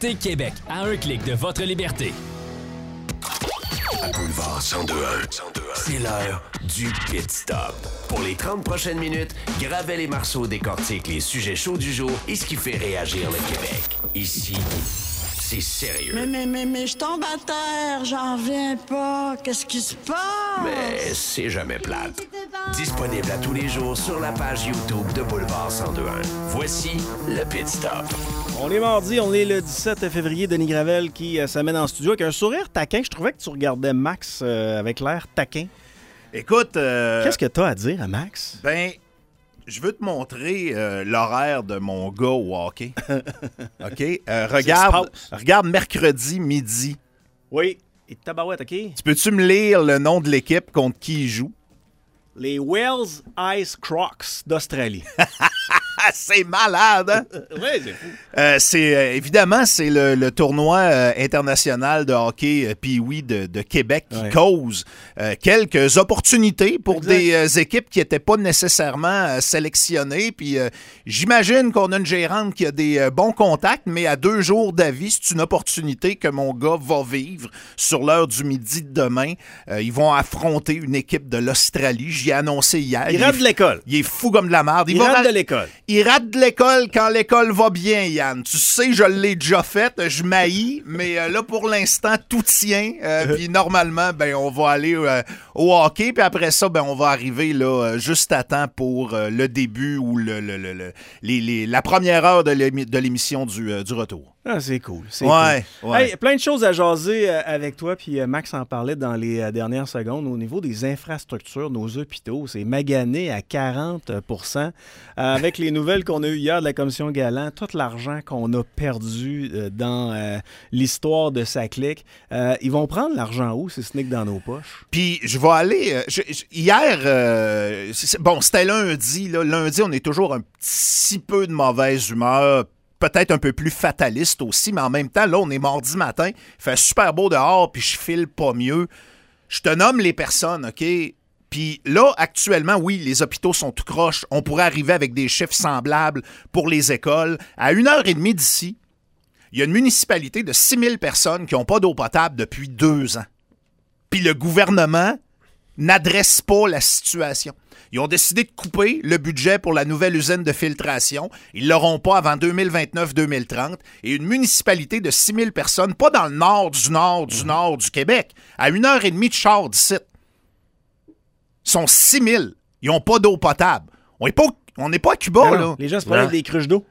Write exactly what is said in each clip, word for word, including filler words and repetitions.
Écoutez Québec à un clic de votre liberté. À Boulevard cent deux un, c'est l'heure du Pit Stop. Pour les trente prochaines minutes, Gravel et Marceau décortiquent les sujets chauds du jour et ce qui fait réagir le Québec. Ici, c'est sérieux. Mais, mais, mais, mais, je tombe à terre, j'en reviens pas. Qu'est-ce qui se passe? Mais c'est jamais plate. Disponible à tous les jours sur la page YouTube de Boulevard cent deux un. Voici le Pit Stop. On est mardi, on est le dix-sept février. Denis Gravel qui euh, s'amène en studio avec un sourire taquin. Je trouvais que tu regardais Max euh, avec l'air taquin. Écoute... Euh, Qu'est-ce que tu as à dire à Max? Ben, je veux te montrer euh, l'horaire de mon gars au hockey. OK? Euh, regarde, regarde mercredi midi. Oui. Et tabarouette, OK? Tu peux-tu me lire le nom de l'équipe contre qui il joue? Les Wells Ice Crocs d'Australie. C'est malade, hein? Oui, c'est fou. Euh, c'est, euh, évidemment, c'est le, le tournoi euh, international de hockey euh, Pee-Wee de, de Québec qui ouais. cause euh, quelques opportunités pour exact. des euh, équipes qui n'étaient pas nécessairement euh, sélectionnées. Puis euh, j'imagine qu'on a une gérante qui a des euh, bons contacts, mais à deux jours d'avis, c'est une opportunité que mon gars va vivre sur l'heure du midi de demain. Euh, ils vont affronter une équipe de l'Australie. J'y ai annoncé hier. Il, il rate de l'école. Il est fou comme de la merde. Il, il rate ra- de l'école. Il rate de l'école quand l'école va bien, Yann. Tu sais, je l'ai déjà fait, je m'haïs, mais euh, là, pour l'instant, tout tient. Euh, puis normalement, ben, on va aller euh, au hockey, puis après ça, ben, on va arriver là, juste à temps pour euh, le début ou le, le, le, le, les, les, la première heure de, l'émi- de l'émission du, euh, du retour. Ah, c'est cool. C'est ouais, cool. Ouais. Hey, plein de choses à jaser euh, avec toi, puis euh, Max en parlait dans les euh, dernières secondes. Au niveau des infrastructures, nos hôpitaux, c'est magané à quarante pour cent. Euh, avec les nouvelles qu'on a eues hier de la Commission Galland, tout l'argent qu'on a perdu euh, dans euh, l'histoire de Saclic, euh, ils vont prendre l'argent où, si ce n'est que dans nos poches? Puis je vais aller... Euh, je, je, hier, euh, c'est, bon, c'était lundi. Là, lundi, on est toujours un petit peu de mauvaise humeur, peut-être un peu plus fataliste aussi, mais en même temps, là, on est mardi matin, il fait super beau dehors, puis je file pas mieux. Je te nomme les personnes, OK? Puis là, actuellement, oui, les hôpitaux sont tout croches. On pourrait arriver avec des chiffres semblables pour les écoles. À une heure et demie d'ici, il y a une municipalité de six mille personnes qui n'ont pas d'eau potable depuis deux ans. Puis le gouvernement n'adresse pas la situation. Ils ont décidé de couper le budget pour la nouvelle usine de filtration. Ils ne l'auront pas avant deux mille vingt-neuf deux mille trente. Et une municipalité de six mille personnes, pas dans le nord du nord du nord du Québec, à une heure et demie de char d'ici. Ils sont six mille. Ils n'ont pas d'eau potable. On n'est pas, on n'est pas à Cuba, non, là. Non. Les gens se promènent avec des cruches d'eau.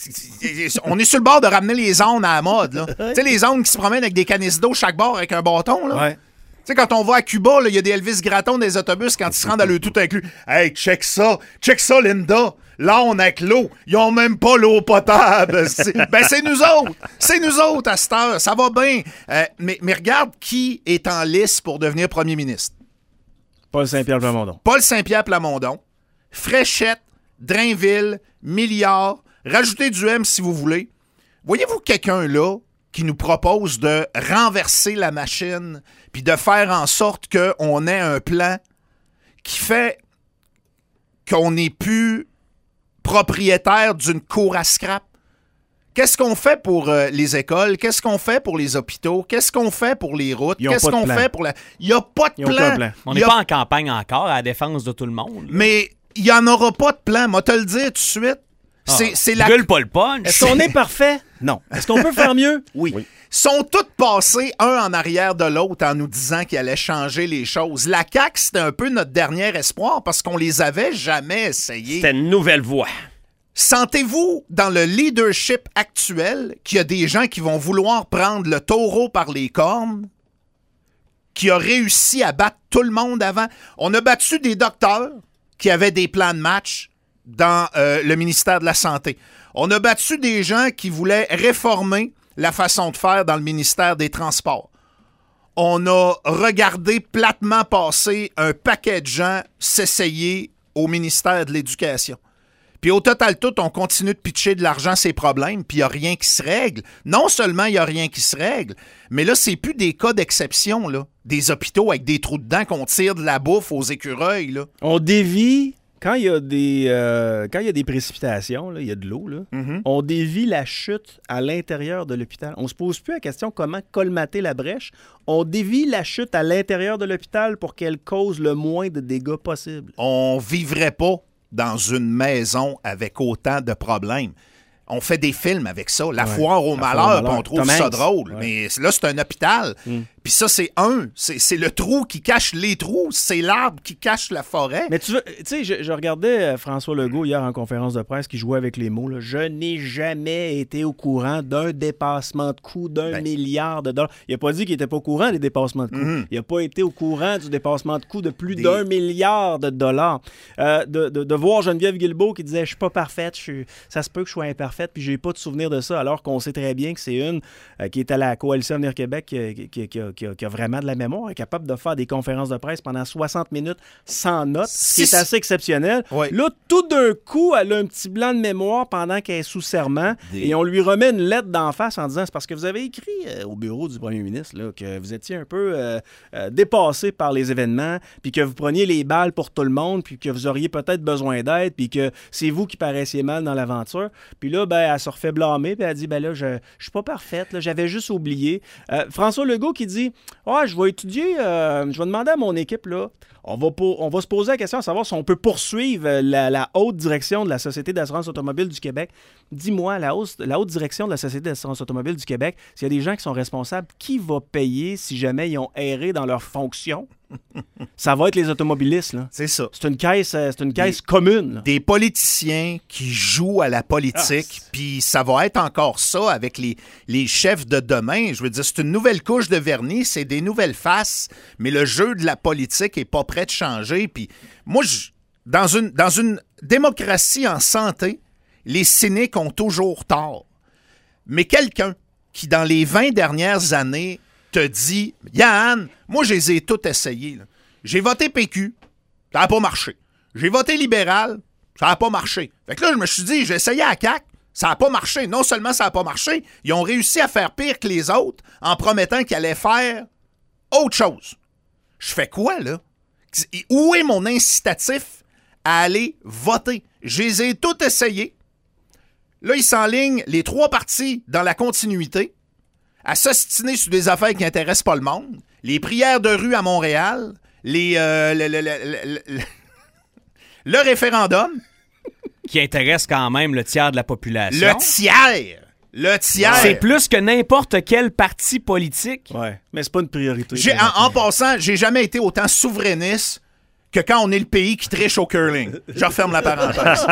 On est sur le bord de ramener les zones à la mode, là. Tu sais, les zones qui se promènent avec des canisses d'eau chaque bord avec un bâton, là. Ouais. Tu sais, quand on va à Cuba, il y a des Elvis Gratton des autobus quand ils se rendent à le tout inclus. Hey, check ça! Check ça, Linda! Là, on a que l'eau. Ils ont même pas l'eau potable. C'est... Ben, c'est nous autres! C'est nous autres à cette heure. Ça va bien. Euh, mais, mais regarde qui est en lice pour devenir premier ministre. Paul Saint-Pierre Plamondon. Paul Saint-Pierre Plamondon. Fréchette, Drainville, Milliard. Rajoutez du M si vous voulez. Voyez-vous quelqu'un là qui nous propose de renverser la machine puis de faire en sorte qu'on ait un plan qui fait qu'on n'est plus propriétaire d'une cour à scrap? Qu'est-ce qu'on fait pour euh, les écoles? Qu'est-ce qu'on fait pour les hôpitaux? Qu'est-ce qu'on fait pour les routes? Qu'est-ce qu'on fait pour la... Il n'y a pas de plan. plan. On n'est a... pas en campagne encore à la défense de tout le monde. Là. Mais il n'y en aura pas de plan. Moi, te le dire tout de suite. C'est, ah, c'est la... gueule pas le punch. Est-ce qu'on est parfait? Non. Est-ce qu'on peut faire mieux? Oui. oui. Sont tous passés un en arrière de l'autre en nous disant qu'ils allaient changer les choses. La C A Q, c'était un peu notre dernier espoir parce qu'on les avait jamais essayés. C'était une nouvelle voie. Sentez-vous, dans le leadership actuel, qu'il y a des gens qui vont vouloir prendre le taureau par les cornes, qui a réussi à battre tout le monde avant? On a battu des docteurs qui avaient des plans de match dans euh, le ministère de la Santé. On a battu des gens qui voulaient réformer la façon de faire dans le ministère des Transports. On a regardé platement passer un paquet de gens s'essayer au ministère de l'Éducation. Puis au total tout, on continue de pitcher de l'argent ces problèmes, puis il n'y a rien qui se règle. Non seulement il n'y a rien qui se règle, mais là, c'est plus des cas d'exception, là. Des hôpitaux avec des trous dedans qu'on tire de la bouffe aux écureuils, là. On dévie quand il y a des, euh, quand il y a des précipitations, là, il y a de l'eau, là, Mm-hmm. on dévie la chute à l'intérieur de l'hôpital. On se pose plus la question comment colmater la brèche. On dévie la chute à l'intérieur de l'hôpital pour qu'elle cause le moins de dégâts possible. On vivrait pas dans une maison avec autant de problèmes. On fait des films avec ça. La Ouais. foire au La malheur, foire au puis on malheur. trouve Tom ça Hanks. drôle. Ouais. Mais là, c'est un hôpital. Mm. Puis ça, c'est un. C'est, c'est le trou qui cache les trous. C'est l'arbre qui cache la forêt. Mais tu veux- tu sais, je, je regardais euh, François Legault hier en conférence de presse qui jouait avec les mots. Là. Je n'ai jamais été au courant d'un dépassement de coût d'un Ben. milliard de dollars. Il n'a pas dit qu'il n'était pas au courant des dépassements de coûts. Mhm. Il n'a pas été au courant du dépassement de coût de plus Des- d'un milliard de dollars. Euh, de, de- de voir Geneviève Guilbeault qui disait « Je suis pas parfaite, je suis- ça se peut que je sois imparfaite, puis j'ai pas de souvenir de ça », alors qu'on sait très bien que c'est une euh, qui est à la Coalition Avenir Québec qui, qui- qui a, qui a- qui a vraiment de la mémoire, est capable de faire des conférences de presse pendant soixante minutes sans notes, ce qui est Si- assez exceptionnel. Ouais. Là, tout d'un coup, elle a un petit blanc de mémoire pendant qu'elle est sous serment Des- et on lui remet une lettre d'en face en disant « C'est parce que vous avez écrit euh, au bureau du premier ministre là, que vous étiez un peu euh, euh, dépassé par les événements, puis que vous preniez les balles pour tout le monde, puis que vous auriez peut-être besoin d'aide, puis que c'est vous qui paraissiez mal dans l'aventure. » Puis là, ben, elle se refait blâmer, puis elle dit « Ben là, je, je suis pas parfaite, là, j'avais juste oublié. Euh, François Legault qui dit « Ah, je vais étudier, euh, je vais demander à mon équipe, là, on va, pour- on va se poser la question à savoir si on peut poursuivre euh, la, la haute direction de la Société d'assurance automobile du Québec. Dis-moi, la, hausse- la haute direction de la Société d'assurance automobile du Québec, s'il y a des gens qui sont responsables, qui va payer si jamais ils ont erré dans leur fonction? Ça va être les automobilistes, là. C'est ça. C'est une caisse, euh, c'est une caisse commune, là. Des politiciens qui jouent à la politique, Ah, puis ça va être encore ça avec les, les chefs de demain. Je veux dire, c'est une nouvelle couche de vernis, c'est des nouvelles faces, mais le jeu de la politique est pas prêt de changer. Puis moi, je- dans une, dans une démocratie en santé, les cyniques ont toujours tort. Mais quelqu'un qui, dans les vingt dernières années, te dit « Yann, moi, je les ai toutes essayées. là. J'ai voté P Q, ça n'a pas marché. J'ai voté libéral, ça n'a pas marché. » Fait que là, je me suis dit, j'ai essayé à C A Q, ça n'a pas marché. Non seulement ça n'a pas marché, ils ont réussi à faire pire que les autres en promettant qu'ils allaient faire autre chose. Je fais quoi, là? Où est mon incitatif à aller voter? Je les ai toutes essayées. Là, ils s'enlignent les trois partis dans la continuité, à s'ostiner sur des affaires qui n'intéressent pas le monde, les prières de rue à Montréal, les, euh, le, le- le- le- le- le référendum, Qui intéresse quand même le tiers de la population. le tiers, le tiers. C'est plus que n'importe quel parti politique. Ouais, mais c'est pas une priorité. J'ai- en, en passant, j'ai jamais été autant souverainiste que quand on est le pays qui triche au curling. Je referme la parenthèse.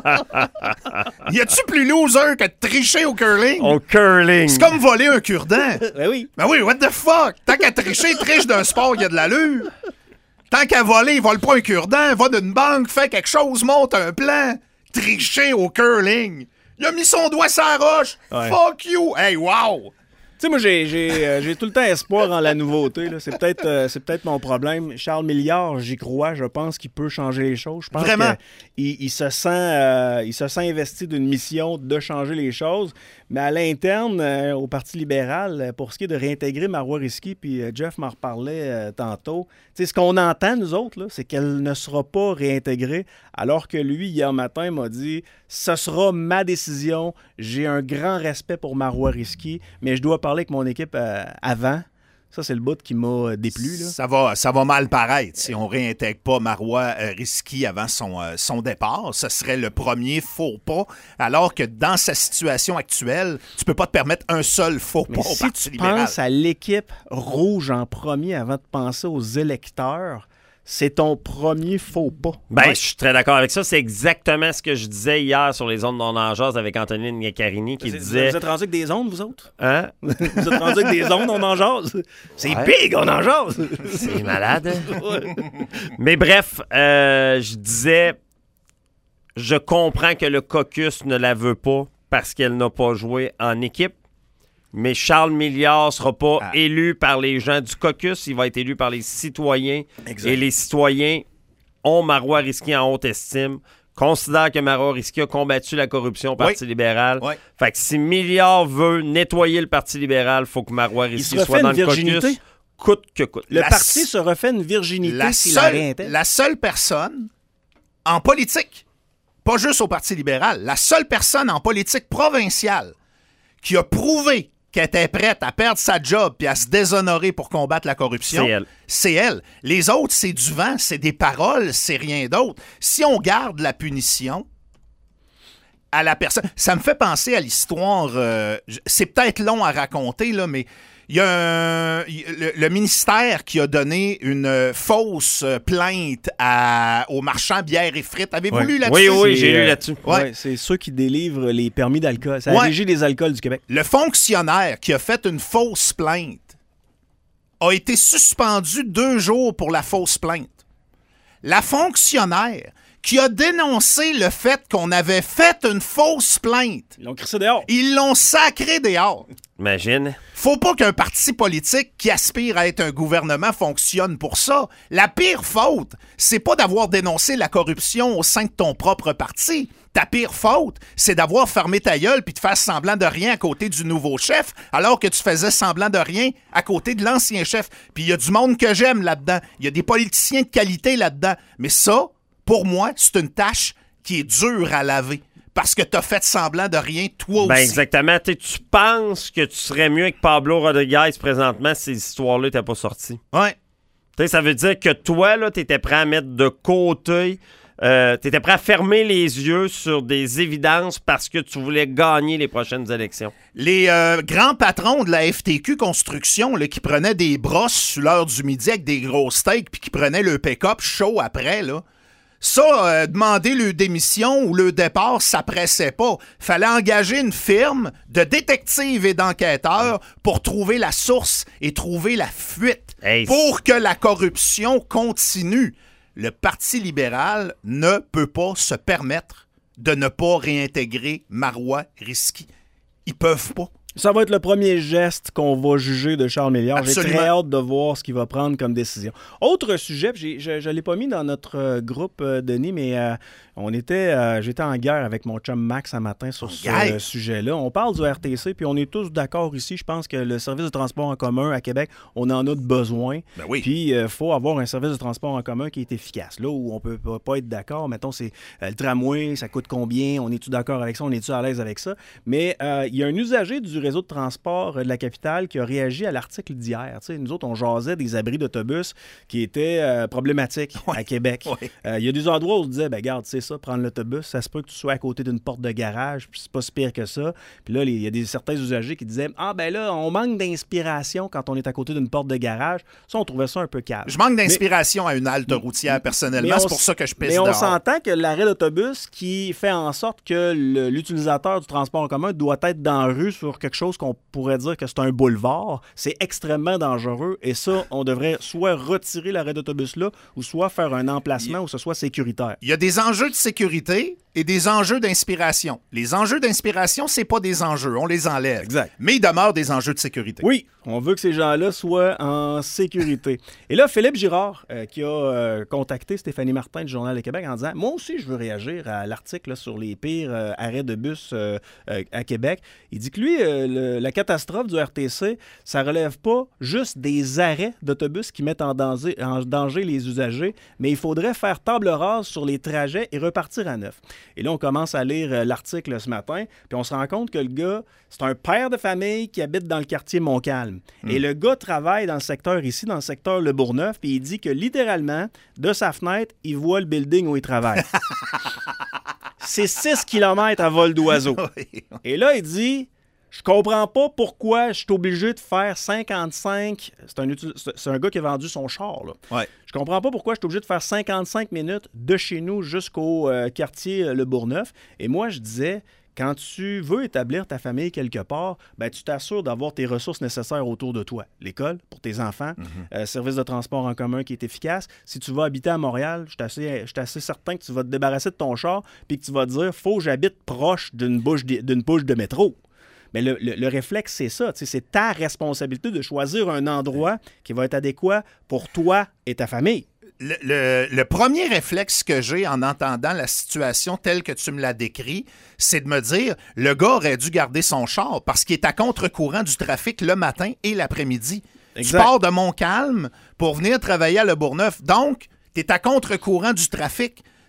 Y a-tu plus loser que de tricher au curling? Au curling. C'est comme voler un cure-dent. Ben oui. Ben oui, what the fuck? Tant qu'à tricher, triche d'un sport qui a de l'allure. Tant qu'à voler, il vole pas un cure-dent, va d'une banque, fait quelque chose, monte un plan. Tricher au curling. Il a mis son doigt sur la roche. Ouais. Fuck you. Hey, wow. Tu sais, moi, j'ai, j'ai, euh, j'ai tout le temps espoir en la nouveauté. Là. C'est, peut-être, euh, c'est peut-être mon problème. Charles Milliard, j'y crois. Je pense qu'il peut changer les choses. Je pense Vraiment? qu'il il se sent, euh, il se sent investi d'une mission de changer les choses. Mais à l'interne, euh, au Parti libéral, euh, pour ce qui est de réintégrer Marois Risky, puis euh, Jeff m'en reparlait euh, tantôt, tu sais, ce qu'on entend, nous autres, là, c'est qu'elle ne sera pas réintégrée, alors que lui, hier matin, m'a dit « Ce sera ma décision. J'ai un grand respect pour Marois Risky, mais je dois parler avec mon équipe euh, avant. » Ça, c'est le bout qui m'a déplu. Là. Ça va, ça va mal paraître si on réintègre pas Marois euh, Risky avant son, euh, son départ. Ce serait le premier faux pas, alors que dans sa situation actuelle, tu peux pas te permettre un seul faux Mais pas au si Parti tu libéral. penses à l'équipe rouge en premier avant de penser aux électeurs, c'est ton premier faux pas. Ben, Ouais. je suis très d'accord avec ça. C'est exactement ce que je disais hier sur les ondes non enjazes avec Antonine Niacarini qui Vous êtes- disait... Vous êtes rendus avec des ondes, vous autres? Hein? Vous êtes rendus avec des ondes, on en jase? C'est Ouais. big, on en jase! C'est malade. Mais bref, euh, je disais, je comprends que le caucus ne la veut pas parce qu'elle n'a pas joué en équipe. Mais Charles Milliard ne sera pas Ah. élu par les gens du caucus. Il va être élu par les citoyens. Exact. Et les citoyens ont Marois Risky en haute estime, considèrent que Marois Risky a combattu la corruption au Parti Oui. libéral. Oui. Fait que si Milliard veut nettoyer le Parti libéral, il faut que Marois Il Risky se soit refait dans une le virginité. caucus, coûte que coûte. Le La parti s- se refait une virginité La s'il la seule, réintègre. la seule personne en politique, pas juste au Parti libéral, la seule personne en politique provinciale qui a prouvé qu'elle était prête à perdre sa job puis à se déshonorer pour combattre la corruption, c'est elle. C'est elle. Les autres, c'est du vent, c'est des paroles, c'est rien d'autre. Si on garde la punition à la personne... Ça me fait penser à l'histoire... Euh, c'est peut-être long à raconter, là, mais il y a un, le, le ministère qui a donné une euh, fausse plainte à, aux marchands bière et frites. Avez-vous Ouais. lu là-dessus? Oui, oui, j'ai C'est, lu euh, là-dessus. Ouais. Ouais, c'est ceux qui délivrent les permis d'alcool. C'est Ouais. la Régie des alcools du Québec. Le fonctionnaire qui a fait une fausse plainte a été suspendu deux jours pour la fausse plainte. La fonctionnaire qui a dénoncé le fait qu'on avait fait une fausse plainte, Ils l'ont crissé dehors. ils l'ont sacré dehors. Imagine. Faut pas qu'un parti politique qui aspire à être un gouvernement fonctionne pour ça. La pire faute, c'est pas d'avoir dénoncé la corruption au sein de ton propre parti. Ta pire faute, c'est d'avoir fermé ta gueule puis de faire semblant de rien à côté du nouveau chef, alors que tu faisais semblant de rien à côté de l'ancien chef. Puis il y a du monde que j'aime là-dedans. Il y a des politiciens de qualité là-dedans. Mais ça, pour moi, c'est une tâche qui est dure à laver. Parce que t'as fait semblant de rien, toi Ben aussi. exactement. T'sais, tu penses que tu serais mieux avec Pablo Rodriguez présentement si ces histoires-là n'étaient pas sorties. Ouais. T'sais, ça veut dire que toi, là, t'étais prêt à mettre de côté, euh, t'étais prêt à fermer les yeux sur des évidences parce que tu voulais gagner les prochaines élections. Les euh, grands patrons de la F T Q Construction là, qui prenaient des brosses sur l'heure du midi avec des gros steaks puis qui prenaient le pick-up chaud après, là. Ça, euh, demander le démission ou le départ, ça pressait pas. Fallait engager une firme de détectives et d'enquêteurs pour trouver la source et trouver la fuite. Hey, pour que la corruption continue. Le Parti libéral ne peut pas se permettre de ne pas réintégrer Marois Risky. Ils peuvent pas. Ça va être le premier geste qu'on va juger de Charles Milliard. Absolument. J'ai très hâte de voir ce qu'il va prendre comme décision. Autre sujet, j'ai, je ne l'ai pas mis dans notre euh, groupe, euh, Denis, mais euh, on était, euh, j'étais en guerre avec mon chum Max un matin sur ce guerre? euh, sujet-là. On parle du R T C, puis on est tous d'accord ici. Je pense que le service de transport en commun à Québec, on en a de besoin. Ben oui. Puis il euh, faut avoir un service de transport en commun qui est efficace. Là où on peut pas- pas être d'accord, mettons, c'est euh, le tramway, ça coûte combien? On est-tu d'accord avec ça? On est-tu à l'aise avec ça? Mais euh, il y a un usager du réseau de transport de la capitale qui a réagi à l'article d'hier. Tu sais, nous autres, on jasait des abris d'autobus qui étaient euh, problématiques Ouais. à Québec. Il Ouais. euh, y a des endroits où on se disait, ben regarde, c'est ça, prendre l'autobus, ça se peut que tu sois à côté d'une porte de garage, puis c'est pas si pire que ça. Puis là, il y a des, certains usagers qui disaient, ah ben là, on manque d'inspiration quand on est à côté d'une porte de garage. Ça, on trouvait ça un peu calme. Je manque d'inspiration à une halte routière, personnellement. Mais C'est on pour s- ça que je pisse Mais on dehors. s'entend que l'arrêt d'autobus qui fait en sorte que le- l'utilisateur du transport en commun doit être dans la rue sur quelque chose qu'on pourrait dire que c'est un boulevard, c'est extrêmement dangereux. Et ça, on devrait soit retirer l'arrêt d'autobus-là ou soit faire un emplacement où ce soit sécuritaire. Il y a des enjeux de sécurité et des enjeux d'inspiration. Les enjeux d'inspiration, c'est pas des enjeux, on les enlève. Exact. Mais il demeure des enjeux de sécurité. Oui, on veut que ces gens-là soient en sécurité. Et là, Philippe Girard, euh, qui a euh, contacté Stéphanie Martin du Journal de Québec en disant « Moi aussi, je veux réagir à l'article là, sur les pires euh, arrêts de bus euh, euh, à Québec. » Il dit que lui, euh, le- la catastrophe du R T C, ça relève pas juste des arrêts d'autobus qui mettent en danger, en danger les usagers, mais il faudrait faire table rase sur les trajets et repartir à neuf. Et là, on commence à lire euh, l'article ce matin, puis on se rend compte que le gars, c'est un père de famille qui habite dans le quartier Montcalm. Et le gars travaille dans le secteur ici, dans le secteur Le Bourgneuf, puis il dit que littéralement, de sa fenêtre, il voit le building où il travaille. C'est six kilomètres à vol d'oiseau. Et là, il dit... Je comprends pas pourquoi je suis obligé de faire cinquante-cinq... C'est un, util- c'est un gars qui a vendu son char, là. Ouais. Je comprends pas pourquoi je suis obligé de faire cinquante-cinq minutes de chez nous jusqu'au euh, quartier euh, Le Bourgneuf. Et moi, je disais, quand tu veux établir ta famille quelque part, ben, tu t'assures d'avoir tes ressources nécessaires autour de toi. L'école pour tes enfants, euh, service de transport en commun qui est efficace. Si tu vas habiter à Montréal, je suis assez, je suis assez certain que tu vas te débarrasser de ton char puis que tu vas te dire, faut que j'habite proche d'une bouche de, d'une bouche de métro. Mais le, le- le réflexe, c'est ça. Tu sais, c'est ta responsabilité de choisir un endroit qui va être adéquat pour toi et ta famille. Le, le- le premier réflexe que j'ai en entendant la situation telle que tu me l'as décrit, c'est de me dire, le gars aurait dû garder son char parce qu'il est à contre-courant du trafic le matin et l'après-midi. Exact. Tu pars de Montcalm pour venir travailler à Le Bourgneuf. Donc, tu es à contre-courant du trafic.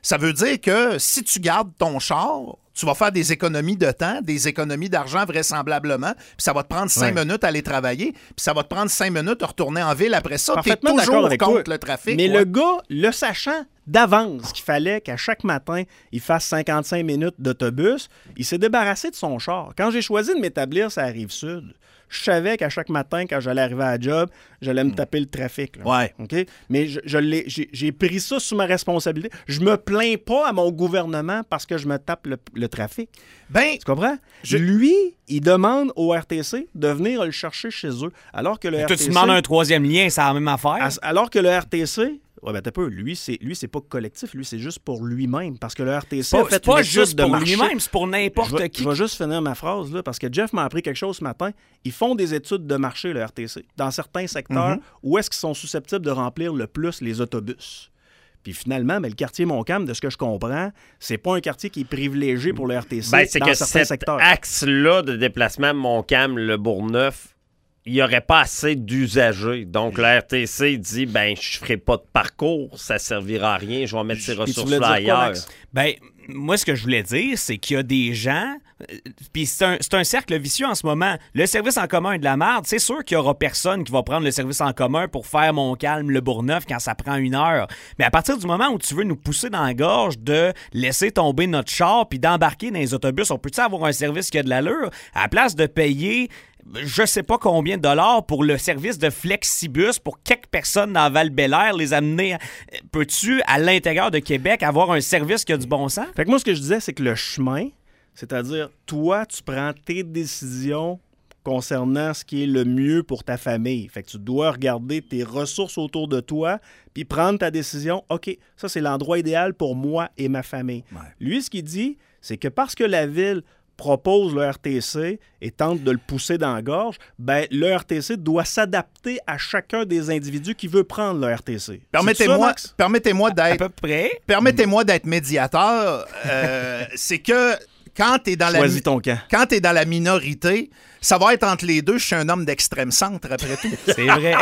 Ça veut dire que si tu gardes ton char, tu vas faire des économies de temps, des économies d'argent vraisemblablement, puis ça va te prendre cinq Ouais. minutes à aller travailler, puis ça va te prendre cinq minutes à retourner en ville après ça. Tu es Parfaitement d'accord toujours avec contre toi. le trafic. Mais ouais. le gars, le sachant d'avance qu'il fallait qu'à chaque matin, il fasse cinquante-cinq minutes d'autobus, il s'est débarrassé de son char. Quand j'ai choisi de m'établir sur la Rive-Sud, je savais qu'à chaque matin, quand j'allais arriver à la job, j'allais me taper le trafic. Là. Ouais. OK? Mais je, je l'ai, j'ai, j'ai pris ça sous ma responsabilité. Je me plains pas à mon gouvernement parce que je me tape le, le trafic. Ben, Tu comprends? Je- Lui, il demande au R T C de venir le chercher chez eux. Alors que le Toi, R T C... tu demandes un troisième lien, c'est la même affaire. As- Alors que le R T C, ouais, ben t'as peu, lui, c'est, lui, c'est pas collectif, lui, c'est juste pour lui-même. Parce que le R T C C'est a pas, fait c'est pas une étude juste de pour marché. lui-même, c'est pour Je n'importe vais, qui. je vais juste finir ma phrase, là, parce que Jeff m'a appris quelque chose ce matin. Ils font des études de marché, le R T C, dans certains secteurs Mhm. où est-ce qu'ils sont susceptibles de remplir le plus les autobus. Puis finalement, ben, le quartier Montcalm, de ce que je comprends, c'est pas un quartier qui est privilégié pour le R T C Ben, c'est dans que certains cet secteurs. axe-là de déplacement Montcalm-Le Bourgneuf, il n'y aurait pas assez d'usagers. Donc, le R T C dit, ben, je ferai pas de parcours, ça servira à rien, je vais mettre ces Puis tu ressources-là voulais dire quoi, ailleurs. Max? Ben, moi, ce que je voulais dire, c'est qu'il y a des gens. euh, Puis c'est un, c'est un cercle vicieux en ce moment. Le service en commun est de la merde. C'est sûr qu'il y aura personne qui va prendre le service en commun pour faire Montcalm, Le Bourgneuf quand ça prend une heure. Mais à partir du moment où tu veux nous pousser dans la gorge de laisser tomber notre char puis d'embarquer dans les autobus, on peut-tu avoir un service qui a de l'allure à la place de payer je sais pas combien de dollars pour le service de Flexibus pour quelques personnes dans Val-Bélair, les amener. Peux-tu, à l'intérieur de Québec, avoir un service qui a du bon sens? Fait que moi, ce que je disais, c'est que le chemin, c'est-à-dire, toi, tu prends tes décisions concernant ce qui est le mieux pour ta famille. Fait que tu dois regarder tes ressources autour de toi puis prendre ta décision. OK, ça, c'est l'endroit idéal pour moi et ma famille. Ouais. Lui, ce qu'il dit, c'est que parce que la ville propose le R T C et tente de le pousser dans la gorge, ben, le R T C doit s'adapter à chacun des individus qui veut prendre le R T C. C'est ça, permettez-moi, Max? permettez-moi À d'être peu près. Permettez-moi d'être médiateur. Euh, c'est que quand tu es dans la Choisis mi- ton camp. quand tu es dans la minorité, ça va être entre les deux. Je suis un homme d'extrême centre, après tout. C'est vrai.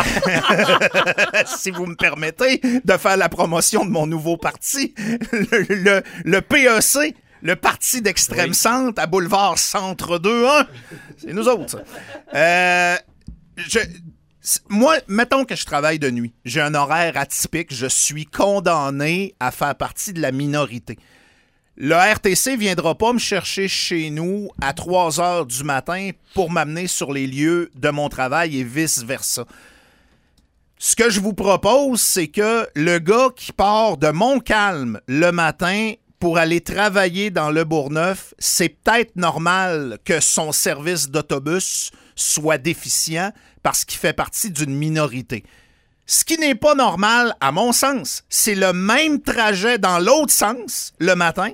Si vous me permettez de faire la promotion de mon nouveau parti, le, le- le P E C, le parti d'extrême centre à Boulevard Centre deux un. C'est nous autres, ça. Euh, je- c- moi, mettons que je travaille de nuit. J'ai un horaire atypique. Je suis condamné à faire partie de la minorité. Le R T C ne viendra pas me chercher chez nous à trois heures du matin pour m'amener sur les lieux de mon travail et vice-versa. Ce que je vous propose, c'est que le gars qui part de Montcalm le matin pour aller travailler dans le Bourgneuf, c'est peut-être normal que son service d'autobus soit déficient parce qu'il fait partie d'une minorité. Ce qui n'est pas normal, à mon sens, c'est le même trajet dans l'autre sens le matin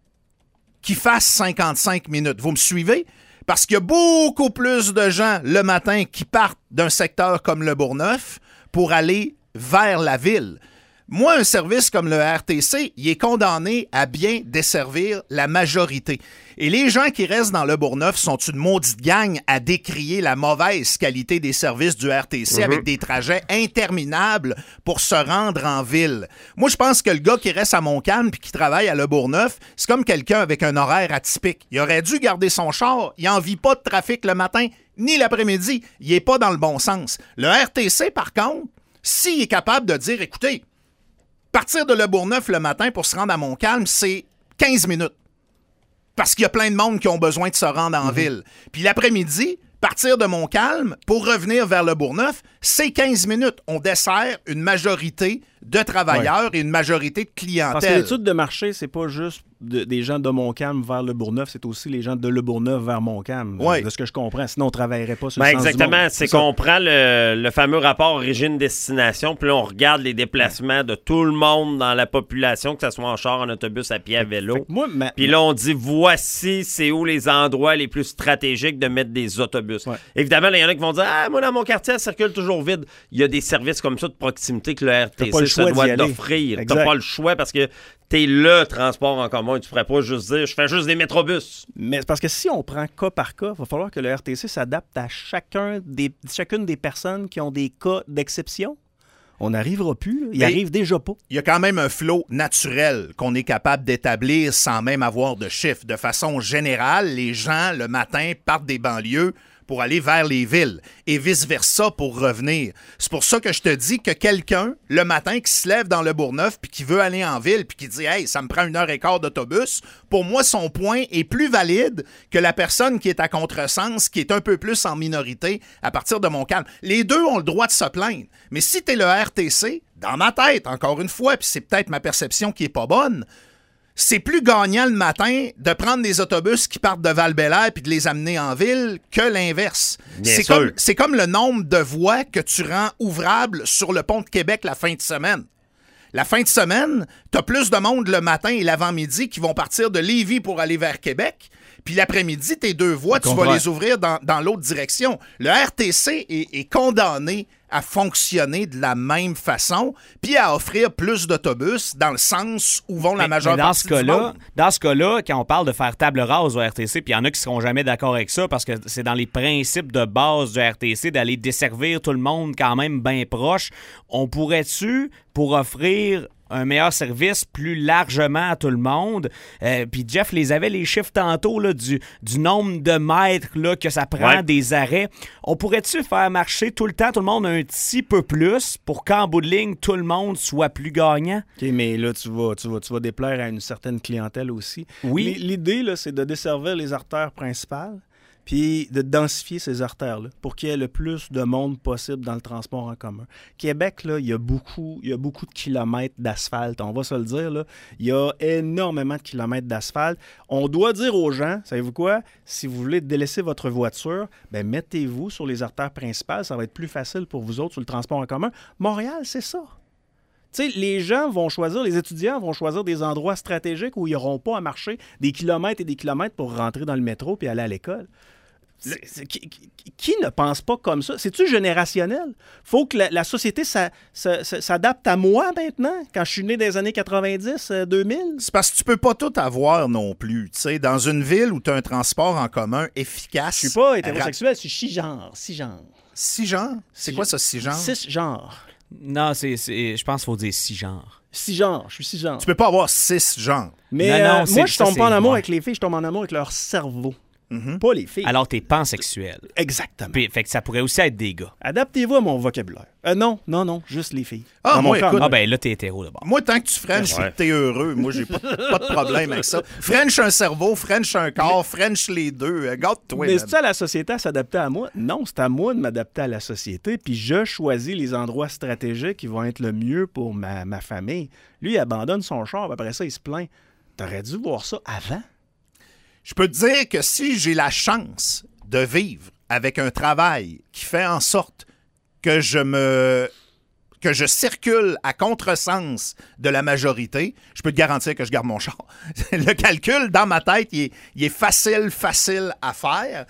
qui fasse cinquante-cinq minutes. Vous me suivez? Parce qu'il y a beaucoup plus de gens le matin qui partent d'un secteur comme le Bourgneuf pour aller vers la ville. Moi, un service comme le R T C, il est condamné à bien desservir la majorité. Et les gens qui restent dans le Bourgneuf sont une maudite gang à décrier la mauvaise qualité des services du R T C avec des trajets interminables pour se rendre en ville. Moi, je pense que le gars qui reste à Montcalm puis qui travaille à Le Bourgneuf, c'est comme quelqu'un avec un horaire atypique. Il aurait dû garder son char. Il n'en vit pas de trafic le matin ni l'après-midi. Il n'est pas dans le bon sens. Le R T C, par contre, s'il est capable de dire, écoutez, partir de Le Bourgneuf le matin pour se rendre à Montcalm, c'est quinze minutes. Parce qu'il y a plein de monde qui ont besoin de se rendre en ville. Puis l'après-midi, partir de Montcalm pour revenir vers Le Bourgneuf, c'est quinze minutes. On dessert une majorité de travailleurs et une majorité de clientèle. Parce que l'étude de marché, c'est pas juste de- des gens de Montcalm vers Le Bourgneuf, c'est aussi les gens de Le Bourgneuf vers Montcalm. Ouais. De ce que je comprends. Sinon, on ne travaillerait pas sur Ben le sens du exactement, monde. c'est ça. qu'on prend le, le fameux rapport origine-destination, puis là, on regarde les déplacements de tout le monde dans la population, que ce soit en char, en autobus, à pied, à vélo. Moi, ma- Puis là, on dit, voici, c'est où les endroits les plus stratégiques de mettre des autobus. Ouais. Évidemment, il y en a qui vont dire, ah, moi, dans mon quartier, ça circule toujours vide. Il y a des services comme ça de proximité que le R T T'as pas le C choix se doit d'y aller. d'offrir. Exact. T'as pas le choix parce que t'es le transport en commun. Tu ferais pas juste dire, je fais juste des métrobus. Mais c'est parce que si on prend cas par cas, il va falloir que le R T C s'adapte à chacun des, chacune des personnes qui ont des cas d'exception. On n'arrivera plus. Là. Il Mais arrive déjà pas. Il y a quand même un flot naturel qu'on est capable d'établir sans même avoir de chiffres. De façon générale, les gens, le matin, partent des banlieues pour aller vers les villes et vice-versa pour revenir. C'est pour ça que je te dis que quelqu'un, le matin, qui se lève dans le Bourgneuf puis qui veut aller en ville puis qui dit « Hey, ça me prend une heure et quart d'autobus », pour moi, son point est plus valide que la personne qui est à contresens, qui est un peu plus en minorité à partir de Montcalm. Les deux ont le droit de se plaindre. Mais si t'es le R T C, dans ma tête, encore une fois, puis c'est peut-être ma perception qui est pas bonne, c'est plus gagnant le matin de prendre des autobus qui partent de Val-Bélair puis de les amener en ville que l'inverse. Bien C'est sûr. comme, c'est comme le nombre de voies que tu rends ouvrables sur le pont de Québec la fin de semaine. La fin de semaine, t'as plus de monde le matin et l'avant-midi qui vont partir de Lévis pour aller vers Québec. Puis l'après-midi, tes deux voies, tu vas les ouvrir dans, dans l'autre direction. Le R T C est, est condamné à fonctionner de la même façon, puis à offrir plus d'autobus dans le sens où vont la Mais- majeure mais dans partie ce du cas-là, monde. dans ce cas-là, quand on parle de faire table rase au R T C, puis il y en a qui seront jamais d'accord avec ça parce que c'est dans les principes de base du R T C d'aller desservir tout le monde quand même bien proche, on pourrait-tu, pour offrir un meilleur service plus largement à tout le monde. Euh, Puis Jeff les avait les chiffres tantôt là, du, du nombre de mètres là, que ça prend Ouais. des arrêts. On pourrait-tu faire marcher tout le temps tout le monde un petit peu plus pour qu'en bout de ligne, tout le monde soit plus gagnant? OK, mais là, tu vas, tu vas, tu vas déplaire à une certaine clientèle aussi. Oui. L- L'idée, là, c'est de desservir les artères principales puis de densifier ces artères-là pour qu'il y ait le plus de monde possible dans le transport en commun. Québec, là, il y a beaucoup, il y a beaucoup de kilomètres d'asphalte. On va se le dire, là. Il y a énormément de kilomètres d'asphalte. On doit dire aux gens, savez-vous quoi? Si vous voulez délaisser votre voiture, ben mettez-vous sur les artères principales. Ça va être plus facile pour vous autres sur le transport en commun. Montréal, c'est ça. Tu sais, les gens vont choisir, les étudiants vont choisir des endroits stratégiques où ils n'auront pas à marcher des kilomètres et des kilomètres pour rentrer dans le métro puis aller à l'école. C'est- c'est- qui, qui- qui ne pense pas comme ça? C'est-tu générationnel? Faut que la, la société s'a- s'a- s'a- s'adapte à moi maintenant, quand je suis né dans les années quatre-vingt-dix, euh, deux mille. C'est parce que tu peux pas tout avoir non plus. Tu sais, dans une ville où tu as un transport en commun efficace. Je suis pas hétérosexuel, je suis cisgenre. Cisgenre. Six genres? C'est quoi ça, six genres? Six genres. Non, c'est, c'est, je pense qu'il faut dire six genres. Cisgenre, je suis cisgenre. Tu peux pas avoir six genres. Mais Non, non, euh, c'est- moi, je ça, tombe pas en c'est- amour ouais. avec les filles, je tombe en amour avec leur cerveau. Pas les filles. Alors, t'es pansexuel. Exactement. Puis, fait que ça pourrait aussi être des gars. Adaptez-vous à mon vocabulaire. Euh, non, non, non, juste les filles. Ah, Dans mon moi, cas, écoute, Ah ben là, t'es hétéro d'abord. Moi, tant que tu French, Ouais. t'es heureux. Moi, j'ai pas, pas de problème avec ça. French un cerveau, French un corps, French les deux. Euh, Garde-toi. mais man. c'est à la société à s'adapter à moi? Non, c'est à moi de m'adapter à la société, puis je choisis les endroits stratégiques qui vont être le mieux pour ma, ma famille. Lui, il abandonne son char, puis après ça, il se plaint. T'aurais dû voir ça avant. Je peux te dire que si j'ai la chance de vivre avec un travail qui fait en sorte que je me que je circule à contresens de la majorité, je peux te garantir que je garde mon char. Le calcul, dans ma tête, il est, il est facile, facile à faire.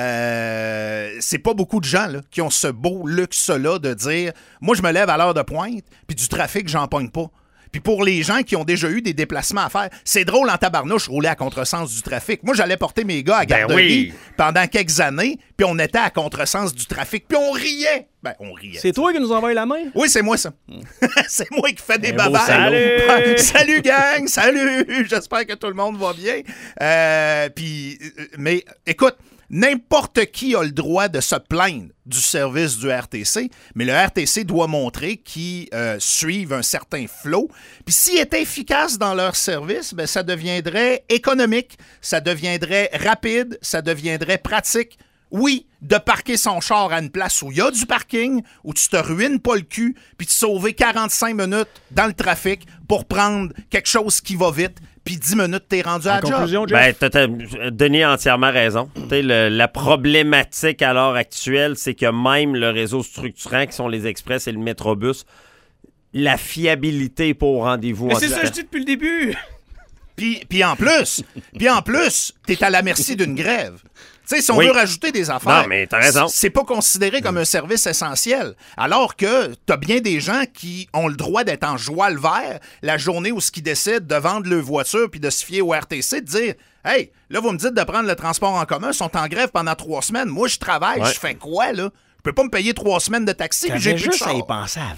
Euh, c'est pas beaucoup de gens là, qui ont ce beau luxe-là de dire « Moi, je me lève à l'heure de pointe, puis du trafic, j'en pogne pas. » Puis pour les gens qui ont déjà eu des déplacements à faire, c'est drôle en tabarnouche rouler à contresens du trafic. Moi, j'allais porter mes gars à Ben garderie oui. pendant quelques années, puis on était à contresens du trafic, puis on riait. Ben, on riait. C'est toi qui nous envoie la main? Oui, c'est moi, ça. c'est moi qui fais des Un beau babayes. salaud. Salut, gang! Salut! J'espère que tout le monde va bien. Euh, puis, euh, mais écoute, n'importe qui a le droit de se plaindre du service du R T C, mais le R T C doit montrer qu'ils euh, suivent un certain flow. Puis s'ils étaient efficaces dans leur service, ben, ça deviendrait économique, ça deviendrait rapide, ça deviendrait pratique. Oui, de parquer son char à une place où il y a du parking, où tu te ruines pas le cul, puis de sauver quarante-cinq minutes dans le trafic pour prendre quelque chose qui va vite, puis dix minutes, t'es rendu à En la job. conclusion, Jeff? Ben, t'as, t'as- Denis a entièrement raison. Tu sais, le- la problématique à l'heure actuelle, c'est que même le réseau structurant, qui sont les express et le métrobus, la fiabilité n'est pas au rendez-vous. Mais en c'est tout ça temps. que je dis depuis le début. Puis, puis en plus, puis en plus, t'es à la merci d'une grève. Tu sais, si on Oui. veut rajouter des affaires, Non, mais t'as raison. c'est pas considéré comme un service essentiel. Alors que t'as bien des gens qui ont le droit d'être en joie le vert la journée où ce qu'ils décident de vendre leur voiture puis de se fier au R T C, de dire « Hey, là, vous me dites de prendre le transport en commun, ils sont en grève pendant trois semaines. Moi, je travaille, Ouais. je fais quoi, là? Je peux pas me payer trois semaines de taxi puis j'ai T'avais plus de juste à char. y penser avant.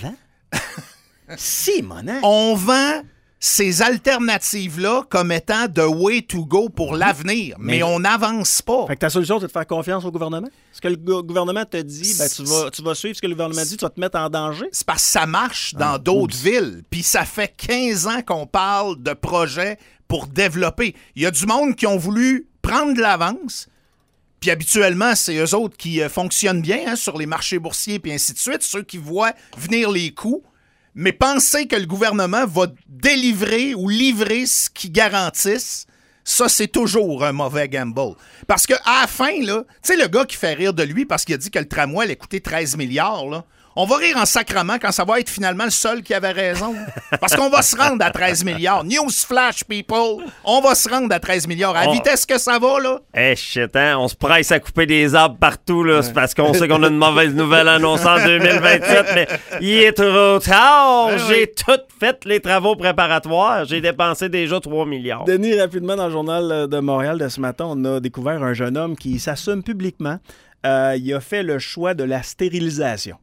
Si, monnaie. On vend ces alternatives-là comme étant the way to go pour l'avenir, mais, mais on n'avance pas. Fait que ta solution, c'est de faire confiance au gouvernement? Ce que le go- gouvernement te dit, ben, tu, vas, tu vas suivre ce que le gouvernement dit, tu vas te mettre en danger? C'est parce que ça marche dans ah, d'autres oups. villes. Puis ça fait quinze ans qu'on parle de projets pour développer. Il y a du monde qui ont voulu prendre de l'avance, puis habituellement, c'est eux autres qui euh, fonctionnent bien hein, sur les marchés boursiers puis ainsi de suite, ceux qui voient venir les coûts. Mais penser que le gouvernement va délivrer ou livrer ce qu'ils garantissent, ça, c'est toujours un mauvais gamble. Parce qu'à la fin, là, tu sais, le gars qui fait rire de lui parce qu'il a dit que le tramway allait coûter treize milliards, là, on va rire en sacrement quand ça va être finalement le seul qui avait raison. Parce qu'on va se rendre à treize milliards. Newsflash, people! On va se rendre à treize milliards. À la oh. vitesse que ça va, là. Eh, hey, shit, hein? On se presse à couper des arbres partout, là. Ouais. C'est parce qu'on sait qu'on a une mauvaise nouvelle annoncée en deux mille vingt-sept, mais il est trop tard. Ouais, J'ai ouais. tout fait les travaux préparatoires. J'ai dépensé déjà trois milliards. Denis, rapidement, dans le Journal de Montréal de ce matin, on a découvert un jeune homme qui s'assume publiquement. Euh, il a fait le choix de la stérilisation.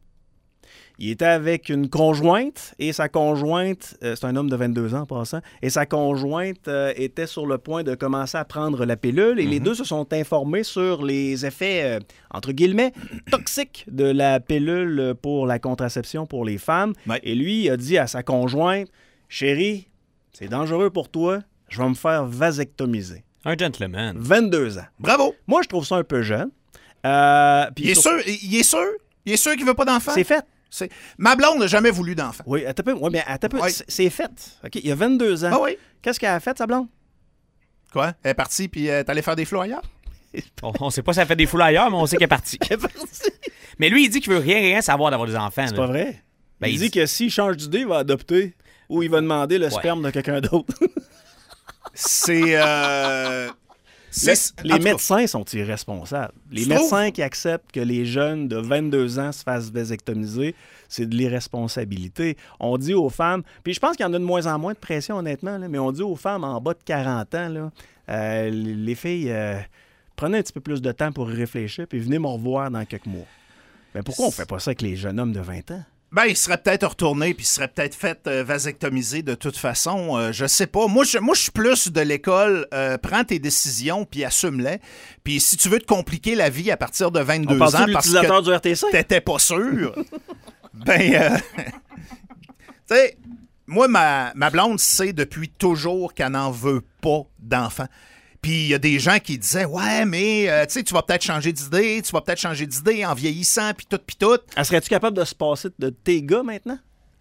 Il était avec une conjointe et sa conjointe, euh, c'est un homme de vingt-deux ans en passant, et sa conjointe euh, était sur le point de commencer à prendre la pilule et mm-hmm. les deux se sont informés sur les effets, euh, entre guillemets, toxiques de la pilule pour la contraception pour les femmes. Ouais. Et lui a dit à sa conjointe, « Chérie, c'est dangereux pour toi, je vais me faire vasectomiser. » Un gentleman. vingt-deux ans. Bravo! Moi, je trouve ça un peu jeune. Euh, il, est sur... sûr, il est sûr? Il est sûr qu'il veut pas d'enfant? C'est fait. C'est... Ma blonde n'a jamais voulu d'enfant. Oui, attends un peu. Oui, mais attends un peu. Oui. C'est, c'est fait. OK, il y a vingt-deux ans. Ah oui. Qu'est-ce qu'elle a fait, sa blonde? Quoi? Elle est partie puis elle est allée faire des flots ailleurs? On ne sait pas si elle fait des foules ailleurs, mais on sait qu'elle est partie. Elle est partie. Mais lui, il dit qu'il veut rien, rien savoir d'avoir des enfants. C'est là. pas vrai. Ben, il, il dit, dit que s'il change d'idée, il va adopter ou il va demander le ouais. sperme de quelqu'un d'autre. C'est... Euh... C'est, les médecins sont irresponsables. Les Je médecins trouve... qui acceptent que les jeunes de vingt-deux ans se fassent vasectomiser, c'est de l'irresponsabilité. On dit aux femmes, puis je pense qu'il y en a de moins en moins de pression, honnêtement, là, mais on dit aux femmes en bas de quarante ans, là, euh, les filles, euh, prenez un petit peu plus de temps pour y réfléchir, puis venez me revoir dans quelques mois. Mais pourquoi on ne fait pas ça avec les jeunes hommes de vingt ans? Ben, il serait peut-être retourné puis il serait peut-être fait euh, vasectomiser de toute façon. Euh, je sais pas. Moi, je, moi, je suis plus de l'école. Euh, prends tes décisions puis assume-les. Puis si tu veux te compliquer la vie à partir de vingt-deux ans parce que du R T C? T'étais pas sûr, ben, euh, tu sais, moi, ma, ma blonde sait depuis toujours qu'elle n'en veut pas d'enfants. Puis il y a des gens qui disaient « Ouais, mais euh, tu sais, tu vas peut-être changer d'idée, tu vas peut-être changer d'idée en vieillissant, puis tout, puis tout. » Elle serais-tu capable de se passer de tes gars maintenant?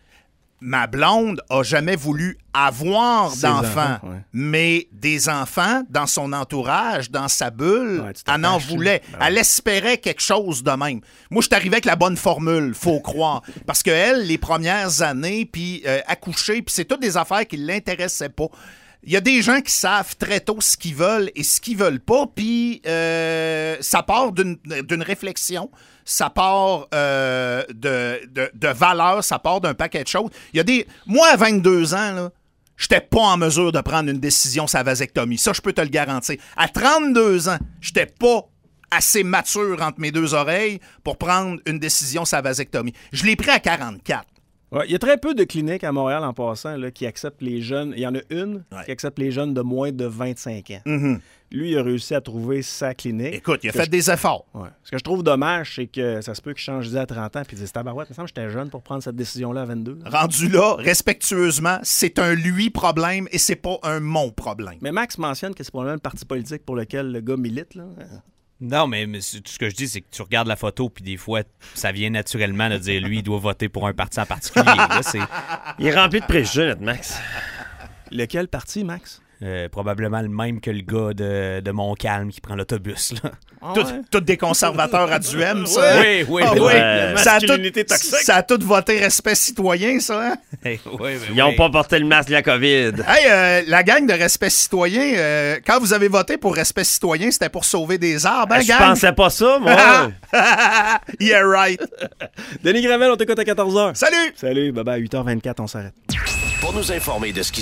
Ma blonde a jamais voulu avoir Ses d'enfants, enfants, ouais. mais des enfants dans son entourage, dans sa bulle, ouais, elle en voulait. Ben ouais. Elle espérait quelque chose de même. Moi, je suis arrivé avec la bonne formule, faut croire. Parce qu'elle, les premières années, puis euh, accoucher, puis c'est toutes des affaires qui ne l'intéressaient pas. Il y a des gens qui savent très tôt ce qu'ils veulent et ce qu'ils veulent pas, puis euh, ça part d'une, d'une réflexion, ça part euh, de, de, de valeurs, ça part d'un paquet de choses. Il y a des... Moi, à vingt-deux ans, là, j'étais pas en mesure de prendre une décision sur la vasectomie. Ça, je peux te le garantir. À trente-deux ans, j'étais pas assez mature entre mes deux oreilles pour prendre une décision sur la vasectomie. Je l'ai pris à quarante-quatre. Ouais, il y a très peu de cliniques à Montréal en passant là, qui acceptent les jeunes. Il y en a une ouais. qui accepte les jeunes de moins de vingt-cinq ans. Mm-hmm. Lui, il a réussi à trouver sa clinique. Écoute, il a fait je... des efforts. Ouais. Ce que je trouve dommage, c'est que ça se peut qu'il change d'idée à trente ans et dise « Tabarouette, il me semble que j'étais jeune pour prendre cette décision-là à vingt-deux. » Rendu là, respectueusement, c'est un lui problème et c'est pas un mon problème. Mais Max mentionne que c'est probablement le parti politique pour lequel le gars milite, là. Non, mais, mais ce que je dis, c'est que tu regardes la photo, puis des fois, ça vient naturellement de dire lui, il doit voter pour un parti en particulier. Là, c'est... Il est rempli de préjugés, notre Max. Lequel parti, Max? Euh, probablement le même que le gars de, de Montcalm qui prend l'autobus. Là. Ah ouais. Tous tout des conservateurs à Duhem, ça. Oui, oui. Ah, oui. Euh, ça, a tout, ça a tout voté respect citoyen, ça. Hein? Hey, oui, Ils n'ont oui. pas porté le masque de la COVID. Hey, euh, la gang de respect citoyen, euh, quand vous avez voté pour respect citoyen, c'était pour sauver des arbres, hein, Je gang? pensais pas ça, moi. Yeah, right. Denis Gravel, on t'écoute à quatorze heures. Salut! Salut, bye bye, à huit heures vingt-quatre, on s'arrête. Pour nous informer de ce qui